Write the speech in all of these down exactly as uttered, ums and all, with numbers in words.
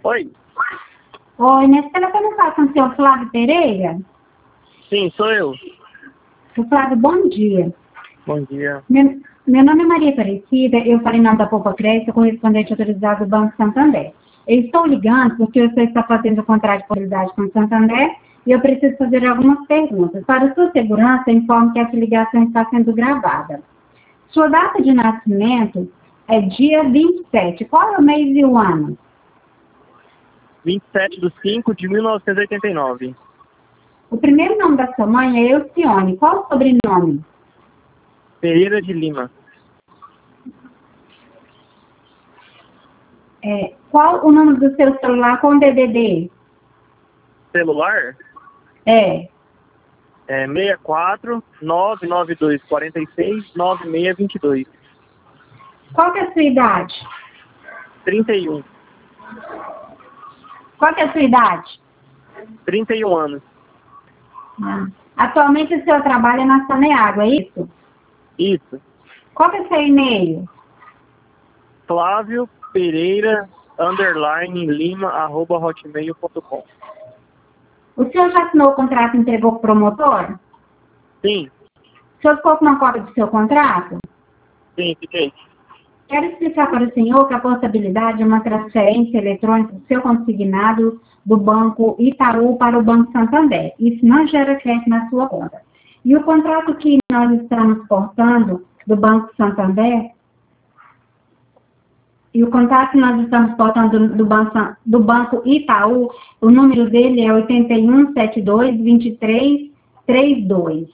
Oi? Oi, nesse telefone fala com o senhor Flávio Pereira? Sim, sou eu. Seu Flávio, bom dia. Bom dia. Meu, meu nome é Maria Aparecida, eu falei em nome da Poupa Crédito, correspondente autorizado do Banco Santander. Eu estou ligando porque você está fazendo o contrato de possibilidade com o Santander e eu preciso fazer algumas perguntas. Para sua segurança, informo que essa ligação está sendo gravada. Sua data de nascimento é dia vinte e sete. Qual é o mês e o ano? vinte e sete de cinco de mil novecentos e oitenta e nove. O primeiro nome da sua mãe é Elcione. Qual o sobrenome? Pereira de Lima. É, qual o número do seu celular com D D D? Celular? É. É seis quatro nove nove dois quatro seis nove seis dois dois. Qual que é a sua idade? trinta e um. Qual que é a sua idade? trinta e um anos. Ah. Atualmente o seu trabalho é na Saneago, é isso? Isso. Qual que é o seu e-mail? Flávio Pereira underline Lima arroba hotmail ponto com. O senhor já assinou o contrato e entregou para o promotor? Sim, O senhor ficou com uma cópia do seu contrato? sim, fiquei. Quero explicar para o senhor que a possibilidade é uma transferência eletrônica do seu consignado do Banco Itaú para o Banco Santander. Isso não gera crédito na sua conta. E o contrato que nós estamos portando do Banco Santander, e o contrato que nós estamos portando do Banco, do Banco Itaú, o número dele é oito um sete dois dois três três dois.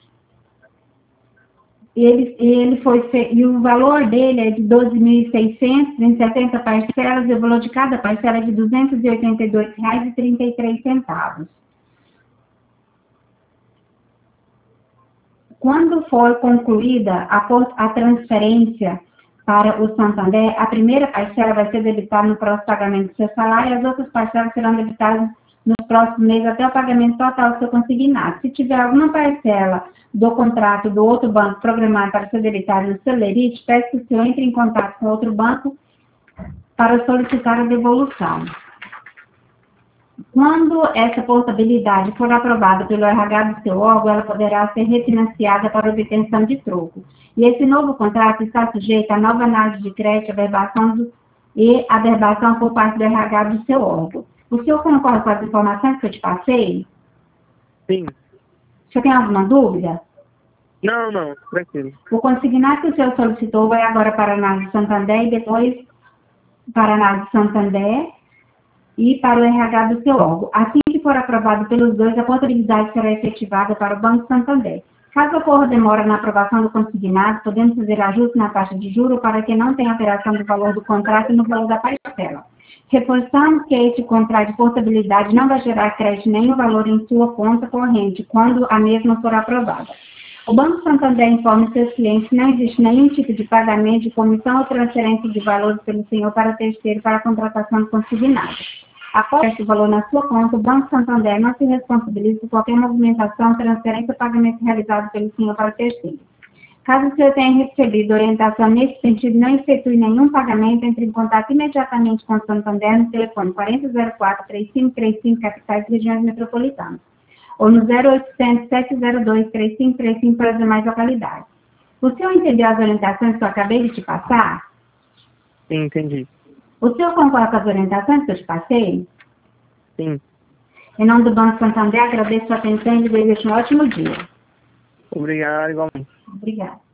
E ele, ele foi fe... e o valor dele é de doze mil e seiscentos em setenta parcelas, e o valor de cada parcela é de duzentos e oitenta e dois reais e trinta e três centavos. Quando for concluída a, a transferência para o Santander, a primeira parcela vai ser debitada no próximo pagamento do seu salário e as outras parcelas serão debitadas nos próximos meses até o pagamento total do seu consignado. Se tiver alguma parcela do contrato do outro banco programado para ser debitada no seu lerite, peço que o senhor entre em contato com outro banco para solicitar a devolução. Quando essa portabilidade for aprovada pelo R H do seu órgão, ela poderá ser refinanciada para obtenção de troco. E esse novo contrato está sujeito à nova análise de crédito, averbação do, e averbação por parte do R H do seu órgão. O senhor concorda com as informações que eu te passei? Sim. O senhor tem alguma dúvida? Não, não, tranquilo. O consignado que o senhor solicitou vai agora para a análise de Santander e depois para a análise de Santander e para o R H do seu órgão. Assim que for aprovado pelos dois, a portabilidade será efetivada para o Banco Santander. Caso ocorra demora na aprovação do consignado, podemos fazer ajuste na taxa de juros para que não tenha alteração do valor do contrato e no valor da parcela. Reforçamos que este contrato de portabilidade não vai gerar crédito nem o valor em sua conta corrente quando a mesma for aprovada. O Banco Santander informa seus clientes que não existe nenhum tipo de pagamento de comissão ou transferência de valores pelo senhor para terceiro para a contratação do consignado. Após esse valor na sua conta, o Banco Santander não se responsabiliza por qualquer movimentação, transferência ou pagamento realizado pelo senhor para terceiro. Caso o senhor tenha recebido orientação nesse sentido, não efetue nenhum pagamento, entre em contato imediatamente com o Santander no telefone quarenta zero quatro, três cinco três cinco, capitais e regiões metropolitanas, ou no zero oitocentos, sete zero dois, três cinco três cinco para as demais localidades. O senhor entendeu as orientações que eu acabei de te passar? Sim, entendi. O senhor concorda com as orientações que eu te passei? Sim. Em nome do Banco Santander, agradeço a sua atenção e desejo um ótimo dia. Obrigado, igualmente. Obrigada.